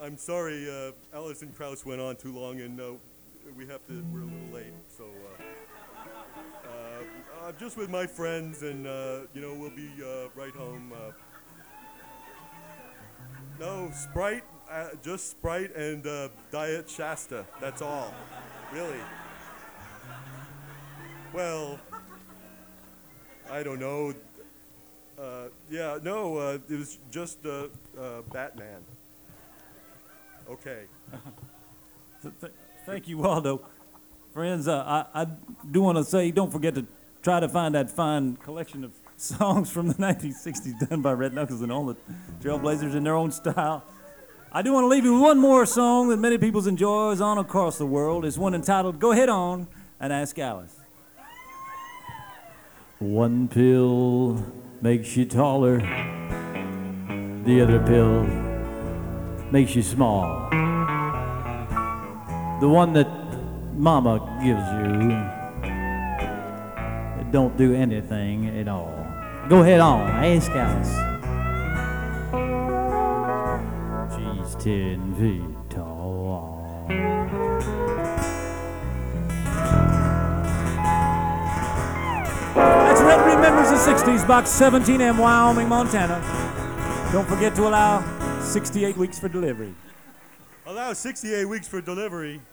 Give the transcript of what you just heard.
I'm sorry, Alison Krauss went on too long, and we're a little late. So I'm just with my friends, and we'll be right home. No, Sprite, just Sprite and Diet Shasta. That's all, really. Well, I don't know. It was just Batman. Okay. Thank you, Waldo. Friends, I do want to say, don't forget to try to find that fine collection of songs from the 1960s done by Red Knuckles and all the Trailblazers in their own style. I do want to leave you with one more song that many people enjoy on across the world. It's one entitled Go Head On and Ask Alice. One pill makes you taller, the other pill makes you small. The one that Mama gives you, it don't do anything at all. Go ahead on, ask Alice. She's 10 feet tall. That's Red Remembers the 60s, Box 17M, Wyoming, Montana. Don't forget to allow 68 weeks for delivery. Allow 68 weeks for delivery.